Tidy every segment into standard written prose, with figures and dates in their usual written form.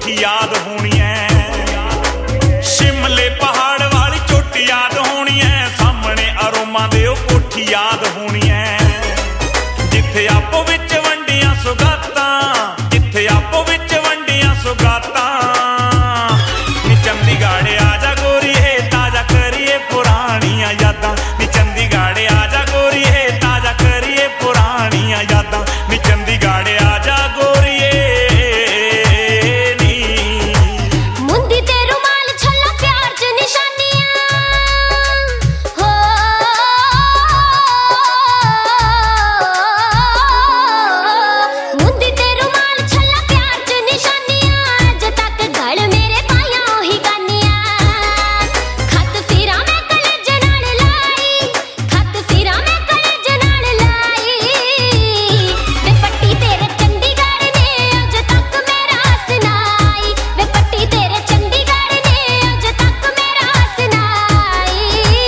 कोठी याद होनी है, शिमले पहाड़ वाली चोटी याद होनी है, सामने अरोमा दे कोठी याद होनी है, जिथे आपो विच वंडियां सुगातां, जिथे आपो विच वंडियां सुगातां। नी चंडीगढ़ आजा गोरीए ताजा करिए पुरानियां यादां, नी चंडीगढ़ आजा गोरीए ताजा करिए पुरानियां यादां, नी चंडीगढ़ आजा गोरीए। मुंदी ते रुमाल छल्ला प्यार च निशानियां हो, मुंदी ते रुमाल छल्ला प्यार च निशानियां, अज तक गल मेरे पाया ओही गानियां। खत फिरा मैं कलेज नाल लाई, खत फिरा मैं कलेज नाल लाई, वे पट्टी तेरे चंडीगढ़ ने अज तक मेरा सुनाई, वे पट्टी तेरे चंडीगढ़ ने अज तक मेरा सुनाई।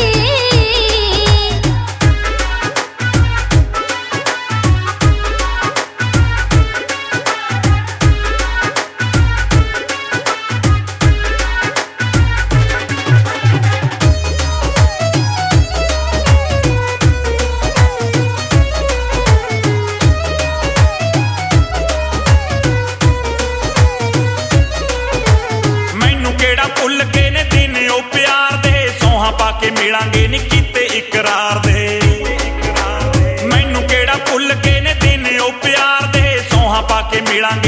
मैनू केड़ा भुल के ने दिन ओ प्यार दे, सोहां पाके मिलांगे नी कीते इकरार दे। मैनू केड़ा भुल के ने दिन ओ प्यार दे, सोहां पाके मिलांगे